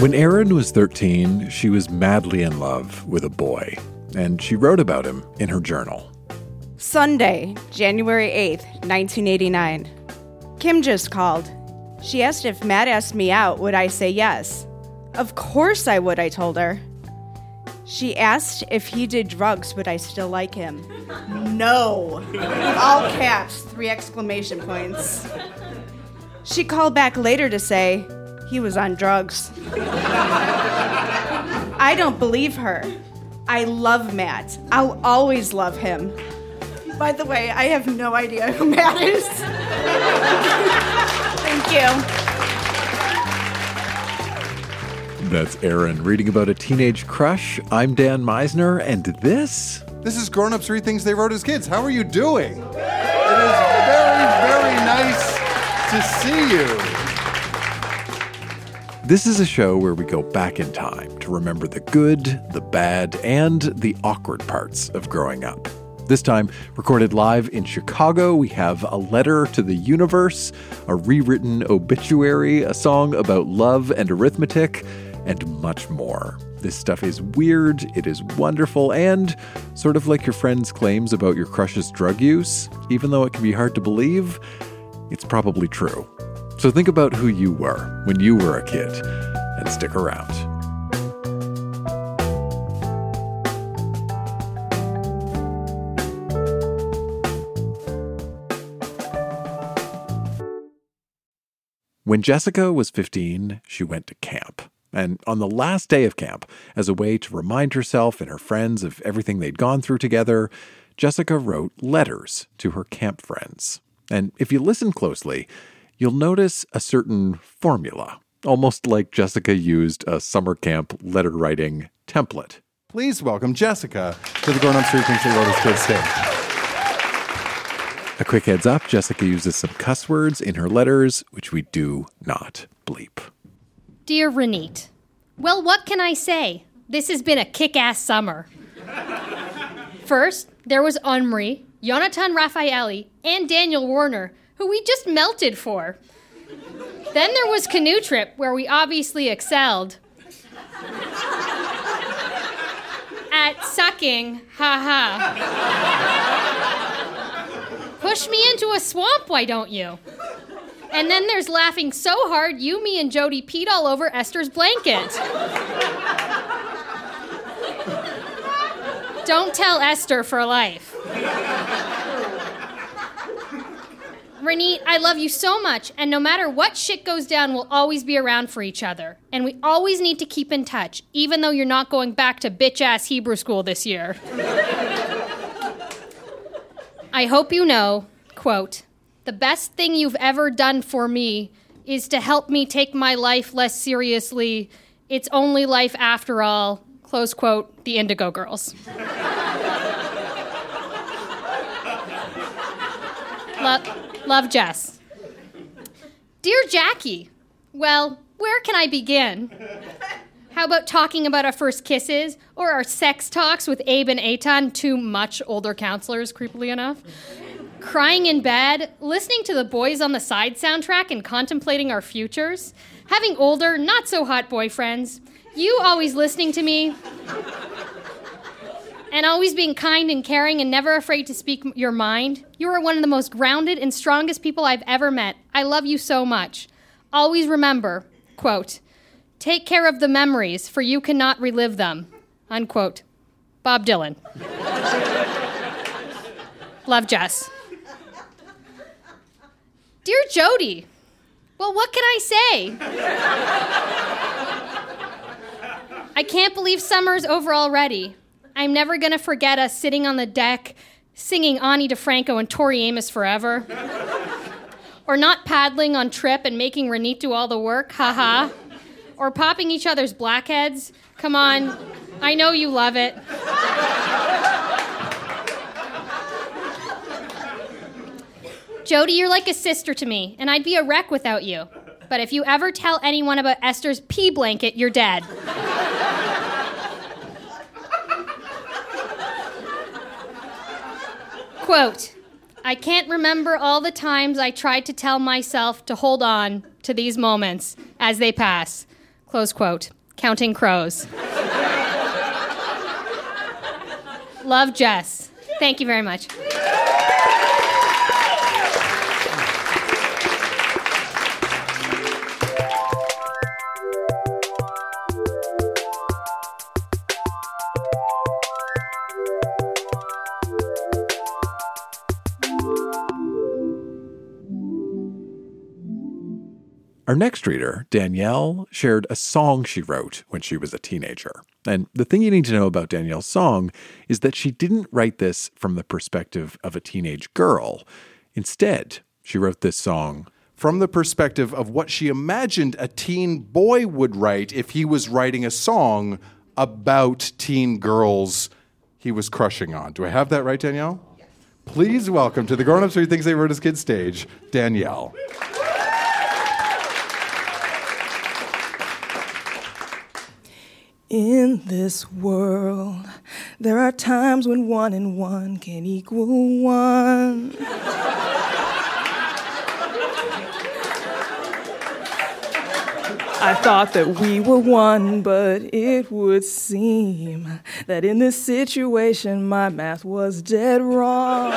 When Erin was 13, she was madly in love with a boy, and she wrote about him in her journal. Sunday, January 8th, 1989. Kim just called. She asked if Matt asked me out, would I say yes? Of course I would, I told her. She asked if he did drugs, would I still like him? No. All caps, 3 exclamation points. She called back later to say he was on drugs. I don't believe her. I love Matt. I'll always love him. By the way, I have no idea who Matt is. Thank you. That's Erin reading about a teenage crush. I'm Dan Meisner, and this is Grown Ups Read Things They Wrote as Kids. How are you doing? It is very, very nice to see you. This is a show where we go back in time to remember the good, the bad, and the awkward parts of growing up. This time, recorded live in Chicago, we have a letter to the universe, a rewritten obituary, a song about love and arithmetic, and much more. This stuff is weird, it is wonderful, and sort of like your friend's claims about your crush's drug use, even though it can be hard to believe, it's probably true. So think about who you were when you were a kid, and stick around. When Jessica was 15, she went to camp. And on the last day of camp, as a way to remind herself and her friends of everything they'd gone through together, Jessica wrote letters to her camp friends. And if you listen closely, you'll notice a certain formula, almost like Jessica used a summer camp letter-writing template. Please welcome Jessica to the Grown Ups Read Things They Wrote as Kids stage. A quick heads up, Jessica uses some cuss words in her letters, which we do not bleep. Dear Renate, well, what can I say? This has been a kick-ass summer. First, there was Omri, Jonathan Raffaelli, and Daniel Warner, who we just melted for. Then there was Canoe Trip, where we obviously excelled. At sucking, haha. Push me into a swamp, why don't you? And then there's laughing so hard, you, me, and Jody peed all over Esther's blanket. Don't tell Esther for life. Renate, I love you so much, and no matter what shit goes down, we'll always be around for each other. And we always need to keep in touch, even though you're not going back to bitch-ass Hebrew school this year. I hope you know, quote, the best thing you've ever done for me is to help me take my life less seriously. It's only life after all. Close quote, the Indigo Girls. Love, Jess. Dear Jackie, well, where can I begin? How about talking about our first kisses or our sex talks with Abe and Eitan, 2 much older counselors, creepily enough? Crying in bed, listening to the Boys on the Side soundtrack and contemplating our futures, having older, not-so-hot boyfriends, you always listening to me, and always being kind and caring and never afraid to speak your mind. You are one of the most grounded and strongest people I've ever met. I love you so much. Always remember, quote, take care of the memories, for you cannot relive them, unquote. Bob Dylan. Love, Jess. Dear Jody, well, what can I say? I can't believe summer's over already. I'm never going to forget us sitting on the deck singing Ani DeFranco and Tori Amos forever. Or not paddling on Trip and making Renate do all the work, haha. Or popping each other's blackheads. Come on, I know you love it. Jody, you're like a sister to me, and I'd be a wreck without you. But if you ever tell anyone about Esther's pee blanket, you're dead. Quote, I can't remember all the times I tried to tell myself to hold on to these moments as they pass. Close quote. Counting crows. Love, Jess. Thank you very much. Our next reader, Danielle, shared a song she wrote when she was a teenager. And the thing you need to know about Danielle's song is that she didn't write this from the perspective of a teenage girl. Instead, she wrote this song from the perspective of what she imagined a teen boy would write if he was writing a song about teen girls he was crushing on. Do I have that right, Danielle? Yes. Please welcome to the Grown Ups Who Thinks They Wrote as Kids stage, Danielle. In this world, there are times when 1 and 1 can equal 1. I thought that we were one, but it would seem that in this situation my math was dead wrong.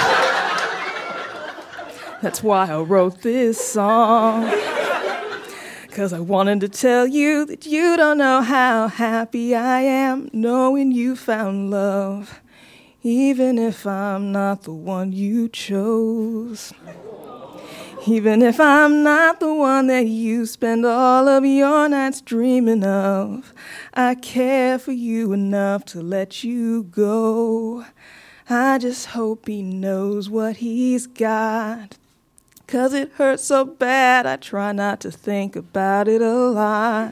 That's why I wrote this song. 'Cause I wanted to tell you that you don't know how happy I am knowing you found love, even if I'm not the one you chose. Even if I'm not the one that you spend all of your nights dreaming of, I care for you enough to let you go. I just hope he knows what he's got. 'Cause it hurts so bad, I try not to think about it a lot.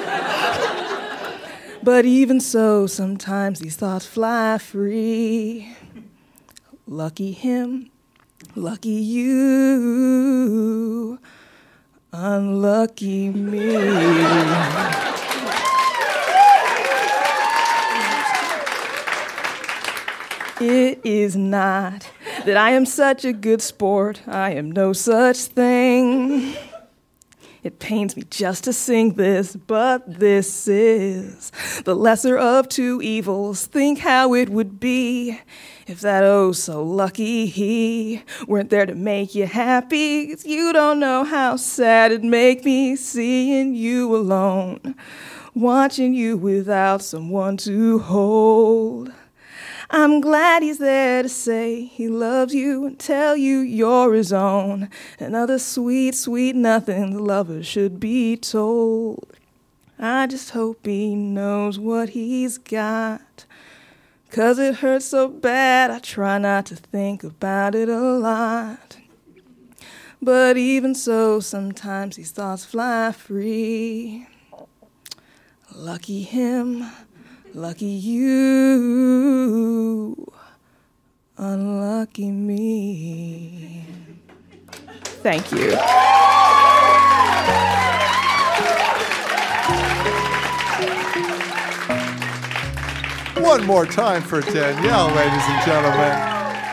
But even so, sometimes these thoughts fly free. Lucky him, lucky you, unlucky me. It is not that I am such a good sport. I am no such thing. It pains me just to sing this, but this is the lesser of two evils. Think how it would be if that oh so lucky he weren't there to make you happy. 'Cause you don't know how sad it'd make me seeing you alone, watching you without someone to hold. I'm glad he's there to say he loves you and tell you you're his own. And other sweet, sweet nothings lovers should be told. I just hope he knows what he's got. 'Cause it hurts so bad, I try not to think about it a lot. But even so, sometimes these thoughts fly free. Lucky him, lucky you, unlucky me. Thank you. One more time for Danielle, ladies and gentlemen.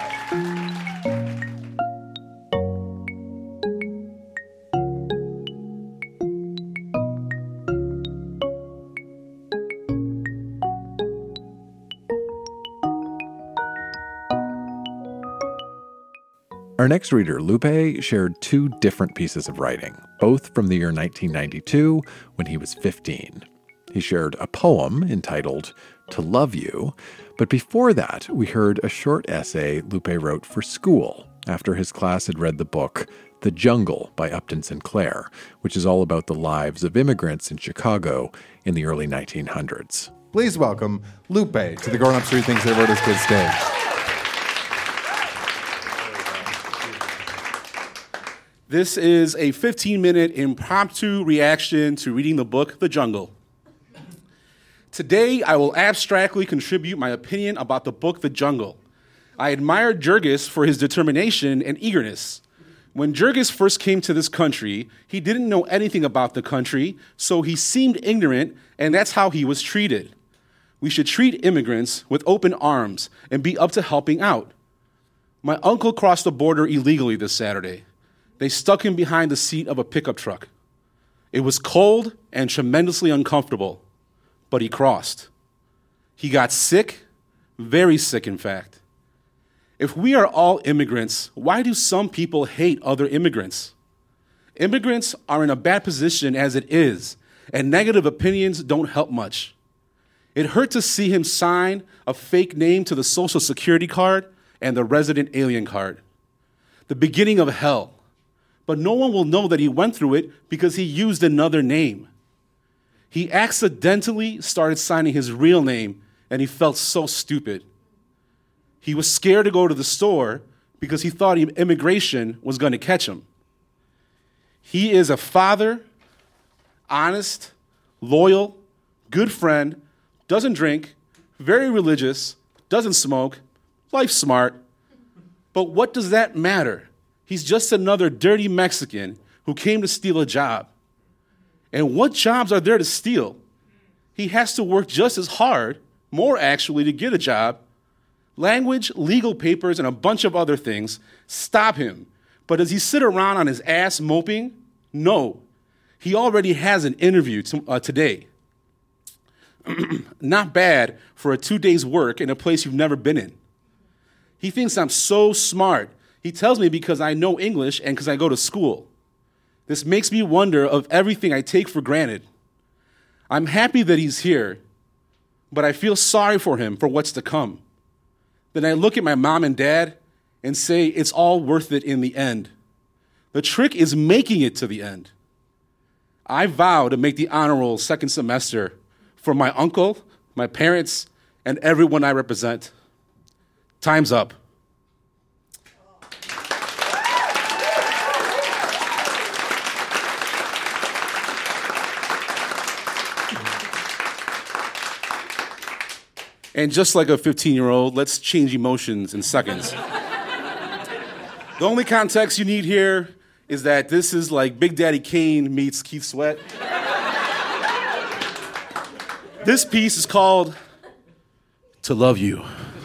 Our next reader, Lupe, shared two different pieces of writing, both from the year 1992 when he was 15. He shared a poem entitled To Love You, but before that, we heard a short essay Lupe wrote for school after his class had read the book The Jungle by Upton Sinclair, which is all about the lives of immigrants in Chicago in the early 1900s. Please welcome Lupe to the Grown Ups Who Thinks They Wrote as Kids stage. This is a 15-minute impromptu reaction to reading the book, The Jungle. Today, I will abstractly contribute my opinion about the book, The Jungle. I admired Jurgis for his determination and eagerness. When Jurgis first came to this country, he didn't know anything about the country, so he seemed ignorant, and that's how he was treated. We should treat immigrants with open arms and be up to helping out. My uncle crossed the border illegally this Saturday. They stuck him behind the seat of a pickup truck. It was cold and tremendously uncomfortable, but he crossed. He got sick, very sick, in fact. If we are all immigrants, why do some people hate other immigrants? Immigrants are in a bad position as it is, and negative opinions don't help much. It hurt to see him sign a fake name to the Social Security card and the resident alien card. The beginning of hell. But no one will know that he went through it because he used another name. He accidentally started signing his real name, and he felt so stupid. He was scared to go to the store because he thought immigration was going to catch him. He is a father, honest, loyal, good friend, doesn't drink, very religious, doesn't smoke, life's smart. But what does that matter? He's just another dirty Mexican who came to steal a job. And what jobs are there to steal? He has to work just as hard, more actually, to get a job. Language, legal papers, and a bunch of other things stop him. But does he sit around on his ass moping? No. He already has an interview today. Not bad for a 2 days' work in a place you've never been in. He thinks I'm so smart. He tells me because I know English and because I go to school. This makes me wonder of everything I take for granted. I'm happy that he's here, but I feel sorry for him for what's to come. Then I look at my mom and dad and say it's all worth it in the end. The trick is making it to the end. I vow to make the honor roll second semester for my uncle, my parents, and everyone I represent. Time's up. And just like a 15-year-old, let's change emotions in seconds. The only context you need here is that this is like Big Daddy Kane meets Keith Sweat. This piece is called To Love You.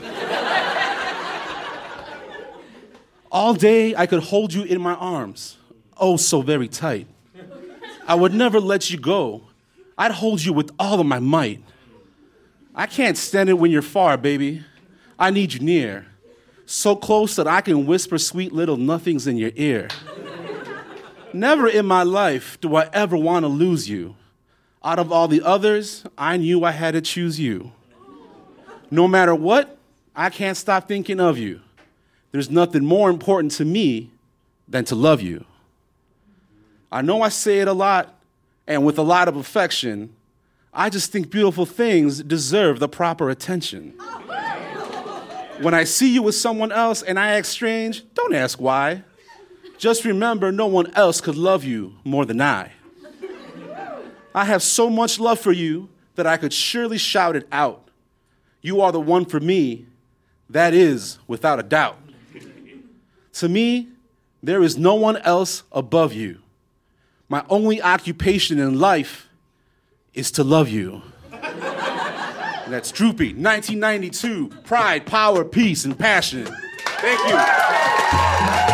All day I could hold you in my arms, oh so very tight. I would never let you go. I'd hold you with all of my might. I can't stand it when you're far, baby. I need you near. So close that I can whisper sweet little nothings in your ear. Never in my life do I ever want to lose you. Out of all the others, I knew I had to choose you. No matter what, I can't stop thinking of you. There's nothing more important to me than to love you. I know I say it a lot, and with a lot of affection, I just think beautiful things deserve the proper attention. When I see you with someone else and I act strange, don't ask why. Just remember no one else could love you more than I. I have so much love for you that I could surely shout it out. You are the one for me, that is without a doubt. To me, there is no one else above you. My only occupation in life is to love you. And that's Droopy, 1992, Pride, Power, Peace, and Passion. Thank you.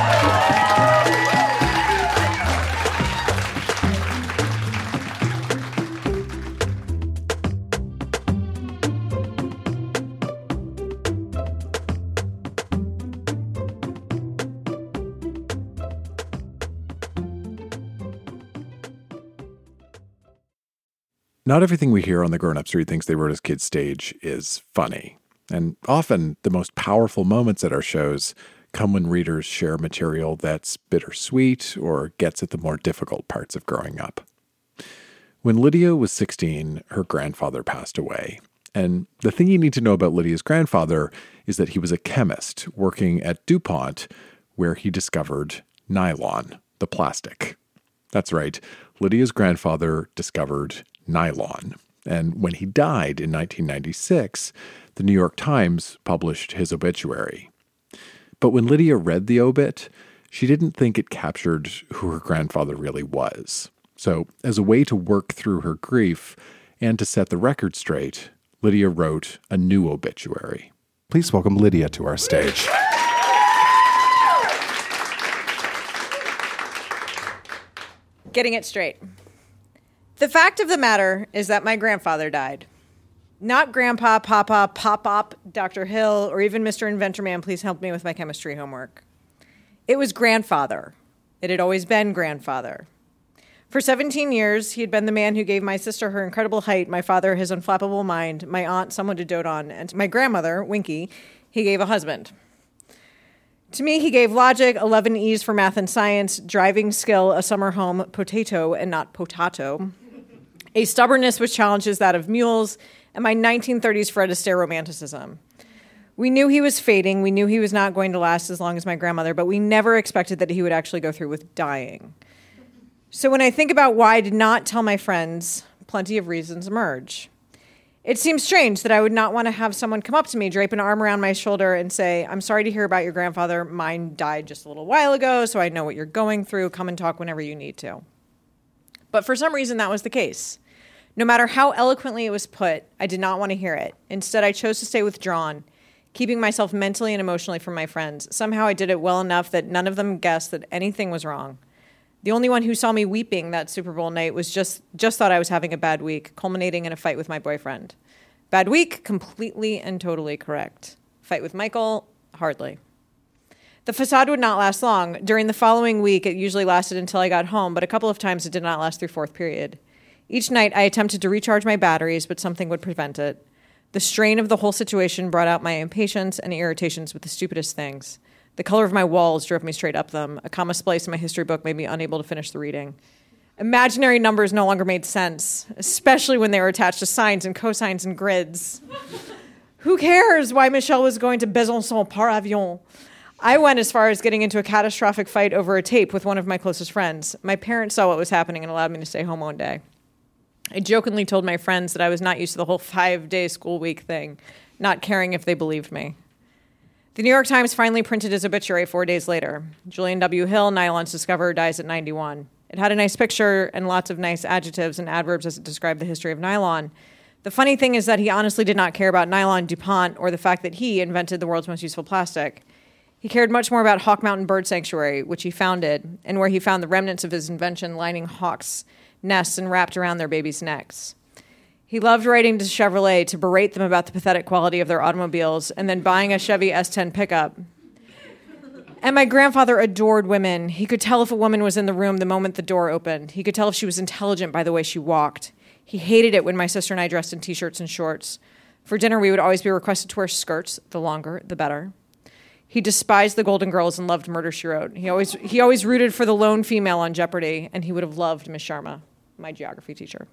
Not everything we hear on the Grown Up Street Things They Wrote as Kids stage is funny. And often the most powerful moments at our shows come when readers share material that's bittersweet or gets at the more difficult parts of growing up. When Lydia was 16, her grandfather passed away. And the thing you need to know about Lydia's grandfather is that he was a chemist working at DuPont, where he discovered nylon, the plastic. That's right, Lydia's grandfather discovered nylon. And when he died in 1996, the New York Times published his obituary. But when Lydia read the obit, she didn't think it captured who her grandfather really was. So, as a way to work through her grief and to set the record straight, Lydia wrote a new obituary. Please welcome Lydia to our stage. Getting it straight. The fact of the matter is that my grandfather died. Not Grandpa, Papa, Pop-Op, Dr. Hill, or even Mr. Inventor Man, please help me with my chemistry homework. It was grandfather. It had always been grandfather. For 17 years, he had been the man who gave my sister her incredible height, my father his unflappable mind, my aunt someone to dote on, and to my grandmother, Winky, he gave a husband. To me, he gave logic, 11 E's for math and science, driving skill, a summer home, potato and not potato, a stubbornness which challenges that of mules, and my 1930s Fred Astaire romanticism. We knew he was fading. We knew he was not going to last as long as my grandmother, but we never expected that he would actually go through with dying. So when I think about why I did not tell my friends, plenty of reasons emerge. It seems strange that I would not want to have someone come up to me, drape an arm around my shoulder, and say, I'm sorry to hear about your grandfather. Mine died just a little while ago, so I know what you're going through. Come and talk whenever you need to. But for some reason, that was the case. No matter how eloquently it was put, I did not want to hear it. Instead, I chose to stay withdrawn, keeping myself mentally and emotionally from my friends. Somehow I did it well enough that none of them guessed that anything was wrong. The only one who saw me weeping that Super Bowl night was just thought I was having a bad week, culminating in a fight with my boyfriend. Bad week, completely and totally correct. Fight with Michael, hardly. The facade would not last long. During the following week, it usually lasted until I got home, but a couple of times it did not last through fourth period. Each night, I attempted to recharge my batteries, but something would prevent it. The strain of the whole situation brought out my impatience and irritations with the stupidest things. The color of my walls drove me straight up them. A comma splice in my history book made me unable to finish the reading. Imaginary numbers no longer made sense, especially when they were attached to sines and cosines and grids. Who cares why Michelle was going to Besançon par avion? I went as far as getting into a catastrophic fight over a tape with one of my closest friends. My parents saw what was happening and allowed me to stay home one day. I jokingly told my friends that I was not used to the whole 5-day school week thing, not caring if they believed me. The New York Times finally printed his obituary 4 days later. Julian W. Hill, nylon's discoverer, dies at 91. It had a nice picture and lots of nice adjectives and adverbs as it described the history of nylon. The funny thing is that he honestly did not care about nylon, DuPont, or the fact that he invented the world's most useful plastic. He cared much more about Hawk Mountain Bird Sanctuary, which he founded, and where he found the remnants of his invention lining hawks' nests and wrapped around their babies' necks. He loved writing to Chevrolet to berate them about the pathetic quality of their automobiles and then buying a Chevy S10 pickup. And my grandfather adored women. He could tell if a woman was in the room the moment the door opened. He could tell if she was intelligent by the way she walked. He hated it when my sister and I dressed in T-shirts and shorts. For dinner, we would always be requested to wear skirts. The longer, the better. He despised the Golden Girls and loved Murder, She Wrote. He always rooted for the lone female on Jeopardy, and he would have loved Miss Sharma, my geography teacher.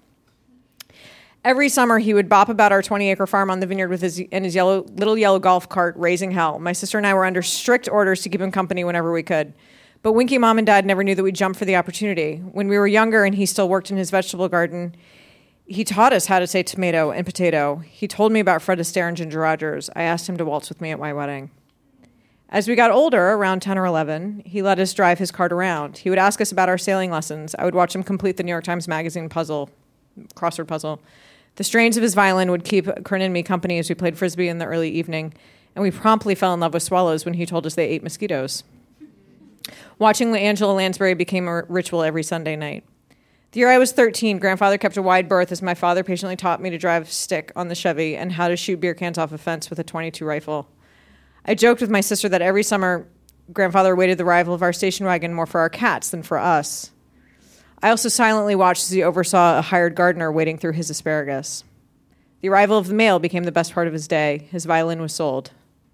Every summer, he would bop about our 20-acre farm on the vineyard with his little yellow golf cart, raising hell. My sister and I were under strict orders to keep him company whenever we could. But Winky Mom and Dad never knew that we'd jump for the opportunity. When we were younger and he still worked in his vegetable garden, he taught us how to say tomato and potato. He told me about Fred Astaire and Ginger Rogers. I asked him to waltz with me at my wedding. As we got older, around 10 or 11, he let us drive his cart around. He would ask us about our sailing lessons. I would watch him complete the New York Times Magazine crossword puzzle. The strains of his violin would keep Corinne and me company as we played Frisbee in the early evening, and we promptly fell in love with swallows when he told us they ate mosquitoes. Watching Angela Lansbury became a ritual every Sunday night. The year I was 13, Grandfather kept a wide berth as my father patiently taught me to drive stick on the Chevy and how to shoot beer cans off a fence with a .22 rifle. I joked with my sister that every summer, Grandfather awaited the arrival of our station wagon more for our cats than for us. I also silently watched as he oversaw a hired gardener wading through his asparagus. The arrival of the mail became the best part of his day. His violin was sold.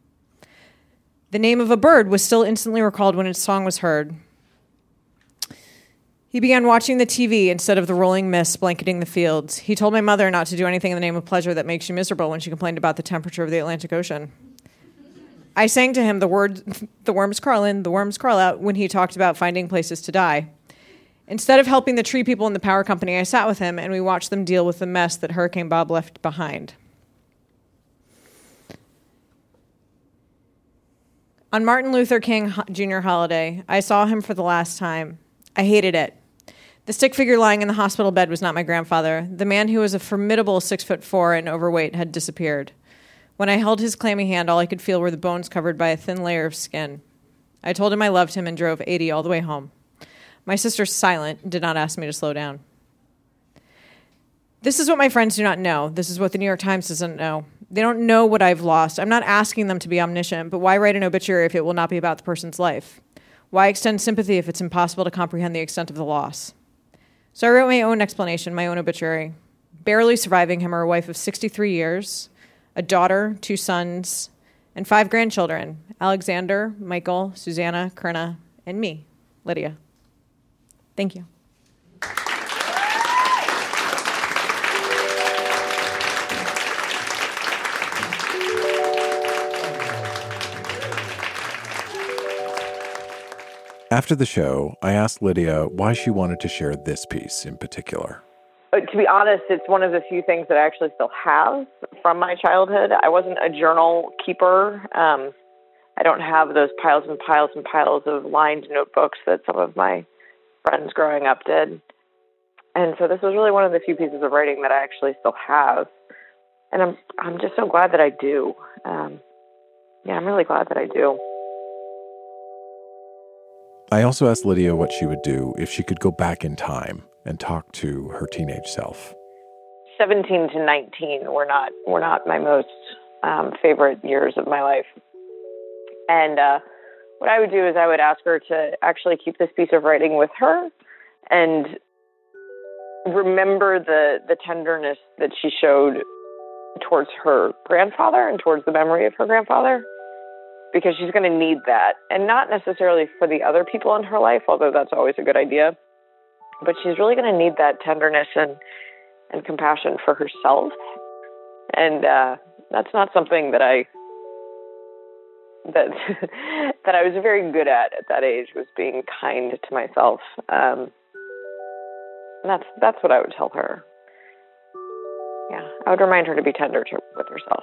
The name of a bird was still instantly recalled when its song was heard. He began watching the TV instead of the rolling mist blanketing the fields. He told my mother not to do anything in the name of pleasure that makes you miserable when she complained about the temperature of the Atlantic Ocean. I sang to him the worms crawl in, the worms crawl out, when he talked about finding places to die. Instead of helping the tree people in the power company, I sat with him and we watched them deal with the mess that Hurricane Bob left behind. On Martin Luther King Jr. holiday, I saw him for the last time. I hated it. The stick figure lying in the hospital bed was not my grandfather. The man who was a formidable 6'4" and overweight had disappeared. When I held his clammy hand, all I could feel were the bones covered by a thin layer of skin. I told him I loved him and drove 80 all the way home. My sister, silent, did not ask me to slow down. This is what my friends do not know. This is what the New York Times doesn't know. They don't know what I've lost. I'm not asking them to be omniscient, but why write an obituary if it will not be about the person's life? Why extend sympathy if it's impossible to comprehend the extent of the loss? So I wrote my own explanation, my own obituary. Barely surviving him are a wife of 63 years, a daughter, 2 sons, and 5 grandchildren, Alexander, Michael, Susanna, Kerna, and me, Lydia. Thank you. After the show, I asked Lydia why she wanted to share this piece in particular. To be honest, it's one of the few things that I actually still have from my childhood. I wasn't a journal keeper. I don't have those piles and piles and piles of lined notebooks that some of my friends growing up did. And so this was really one of the few pieces of writing that I actually still have. And I'm just so glad that I do. I'm really glad that I do. I also asked Lydia what she would do if she could go back in time and talk to her teenage self. 17 to 19 were not my most favorite years of my life. And what I would do is I would ask her to actually keep this piece of writing with her and remember the tenderness that she showed towards her grandfather and towards the memory of her grandfather, because she's going to need that. And not necessarily for the other people in her life, although that's always a good idea, but she's really going to need that tenderness and compassion for herself. And that's not something that I was very good at that age, was being kind to myself. And that's what I would tell her. Yeah, I would remind her to be tender with herself.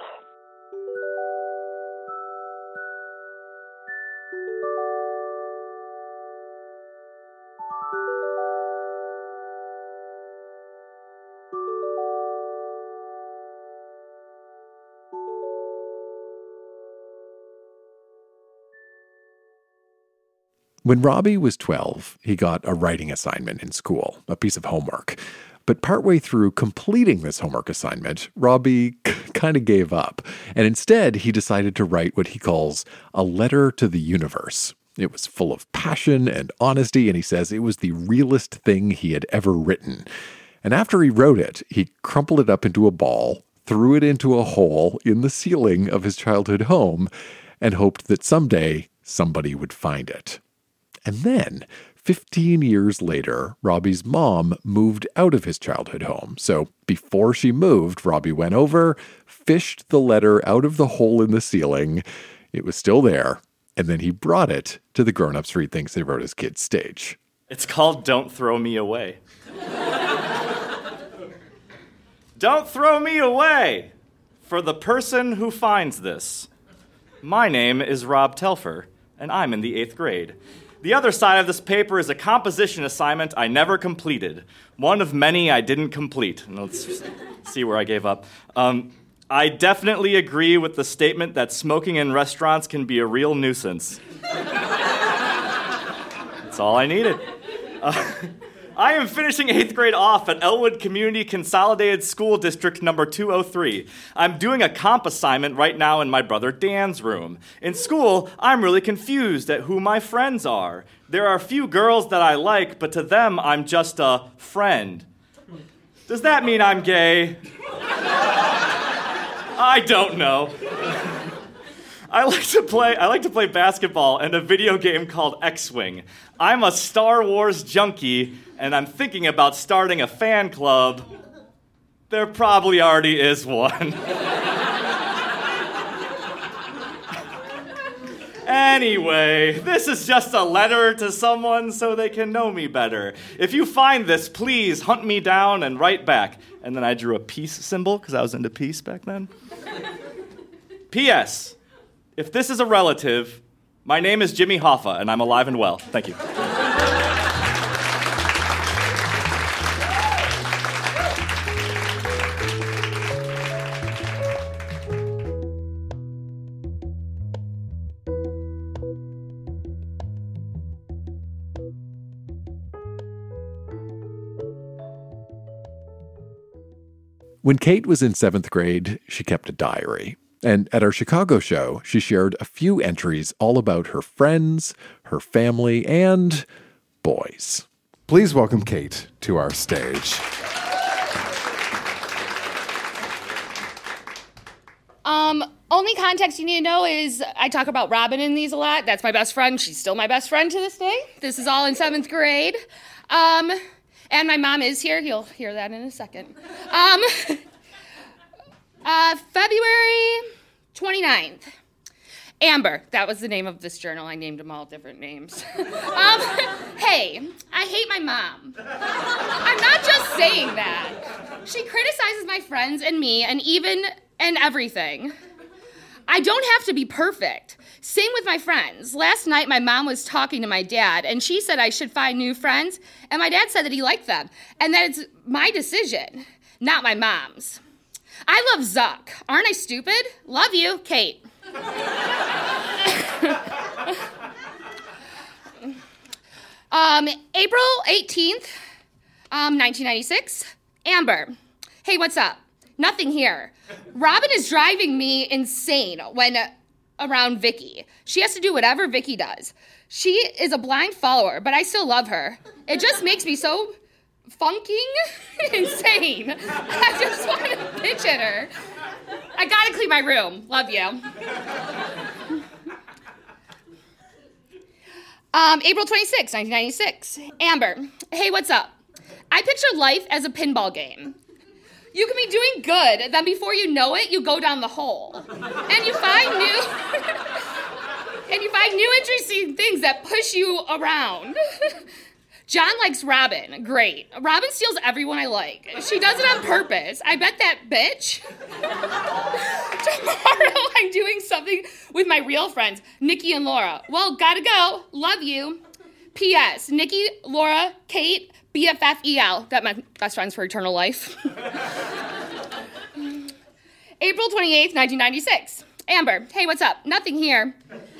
When Robbie was 12, he got a writing assignment in school, a piece of homework. But partway through completing this homework assignment, Robbie kind of gave up. And instead, he decided to write what he calls a letter to the universe. It was full of passion and honesty, and he says it was the realest thing he had ever written. And after he wrote it, he crumpled it up into a ball, threw it into a hole in the ceiling of his childhood home, and hoped that someday somebody would find it. And then, 15 years later, Robbie's mom moved out of his childhood home. So before she moved, Robbie went over, fished the letter out of the hole in the ceiling. It was still there. And then he brought it to the Grown Ups Read Things They Wrote as Kids stage. It's called Don't Throw Me Away. Don't throw me away for the person who finds this. My name is Rob Telfer, and I'm in the 8th grade. The other side of this paper is a composition assignment I never completed. One of many I didn't complete. Let's see where I gave up. I definitely agree with the statement that smoking in restaurants can be a real nuisance. That's all I needed. I am finishing 8th grade off at Elwood Community Consolidated School District number 203. I'm doing a comp assignment right now in my brother Dan's room. In school, I'm really confused at who my friends are. There are a few girls that I like, but to them, I'm just a friend. Does that mean I'm gay? I don't know. I like to play basketball and a video game called X-Wing. I'm a Star Wars junkie, and I'm thinking about starting a fan club. There probably already is one. Anyway, this is just a letter to someone so they can know me better. If you find this, please hunt me down and write back. And then I drew a peace symbol, because I was into peace back then. P.S. If this is a relative, my name is Jimmy Hoffa, and I'm alive and well. Thank you. When Kate was in 7th grade, she kept a diary. And at our Chicago show, she shared a few entries all about her friends, her family, and boys. Please welcome Kate to our stage. Only context you need to know is I talk about Robin in these a lot. That's my best friend. She's still my best friend to this day. This is all in 7th grade. And my mom is here. You'll hear that in a second. February 29th. Amber, that was the name of this journal. I named them all different names. Hey, I hate my mom. I'm not just saying that. She criticizes my friends and me and everything. I don't have to be perfect. Same with my friends. Last night, my mom was talking to my dad, and she said I should find new friends, and my dad said that he liked them, and that it's my decision, not my mom's. I love Zuck. Aren't I stupid? Love you, Kate. April 18th, 1996. Amber. Hey, what's up? Nothing here. Robin is driving me insane when around Vicky. She has to do whatever Vicky does. She is a blind follower, but I still love her. It just makes me so funking insane. I just want to bitch at her. I gotta clean my room. Love you. April 26, 1996. Amber. Hey, what's up? I picture life as a pinball game. You can be doing good, then before you know it, you go down the hole. And you find new interesting things that push you around. John likes Robin. Great. Robin steals everyone I like. She does it on purpose. I bet that bitch. Tomorrow I'm doing something with my real friends, Nikki and Laura. Well, gotta go. Love you. P.S. Nikki, Laura, Kate, BFFEL. That meant best friends for eternal life. April 28th, 1996. Amber, hey, what's up? Nothing here.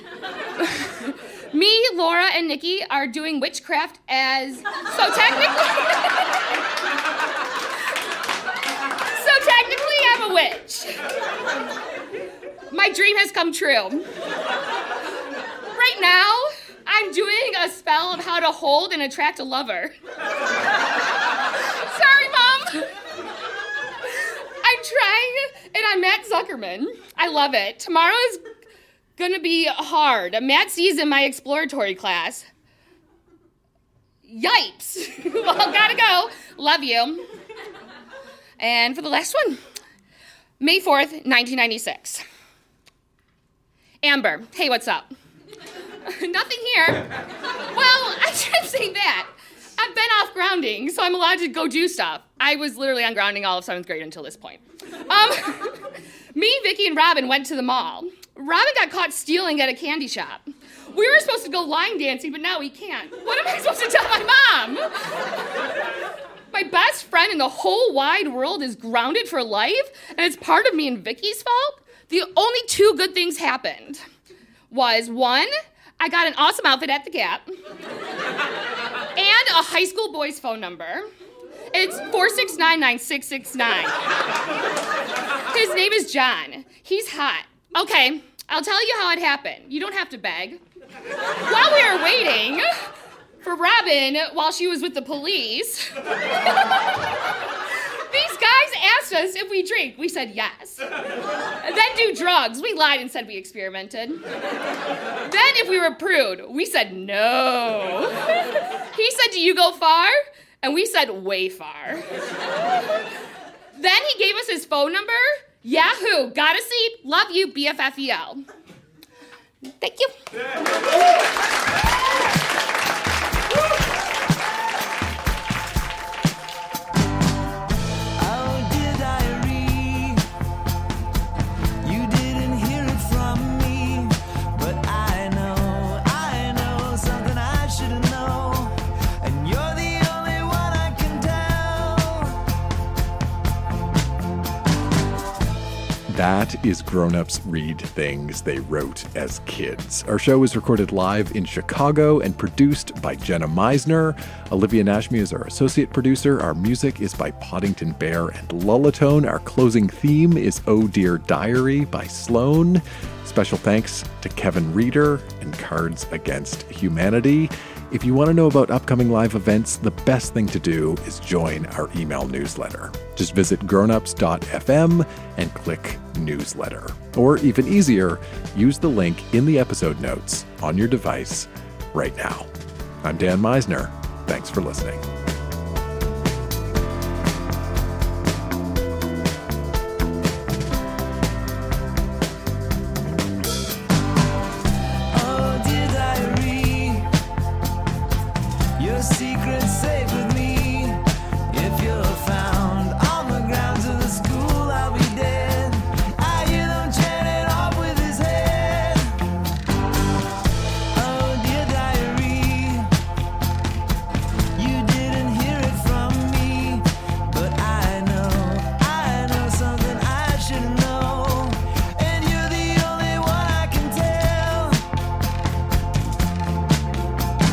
Me, Laura, and Nikki are doing witchcraft so technically I'm a witch. My dream has come true. Right now, I'm doing a spell of how to hold and attract a lover. Sorry, Mom. I'm trying, and I'm Matt Zuckerman. I love it. Tomorrow is gonna be hard. Matt C's in my exploratory class. Yipes. Well, gotta go. Love you. And for the last one, May 4th, 1996. Amber, hey, what's up? Nothing here. Well, I shouldn't say that. I've been off grounding, so I'm allowed to go do stuff. I was literally on grounding all of 7th grade until this point. Me, Vicky, and Robin went to the mall. Robin got caught stealing at a candy shop. We were supposed to go line dancing, but now we can't. What am I supposed to tell my mom? My best friend in the whole wide world is grounded for life, and it's part of me and Vicky's fault. The only 2 good things happened was, 1, I got an awesome outfit at the Gap, and a high school boy's phone number. It's 4699669. His name is John. He's hot. Okay, I'll tell you how it happened. You don't have to beg. While we were waiting for Robin while she was with the police, these guys asked us if we drink. We said yes. And then do drugs. We lied and said we experimented. Then if we were prude, we said no. He said, do you go far? And we said way far. Then he gave us his phone number. Yahoo! Got a seat. Love you, BFFEL. Thank you. That is Grown Ups Read Things They Wrote as Kids. Our show is recorded live in Chicago and produced by Jenna Meisner. Olivia Nashmi is our associate producer. Our music is by Poddington Bear and Lullatone. Our closing theme is Oh Dear Diary by Sloan. Special thanks to Kevin Reeder and Cards Against Humanity. If you want to know about upcoming live events, the best thing to do is join our email newsletter. Just visit grownups.fm and click newsletter. Or even easier, use the link in the episode notes on your device right now. I'm Dan Meisner. Thanks for listening.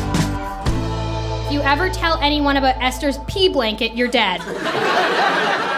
Ever tell anyone about Esther's pee blanket, you're dead.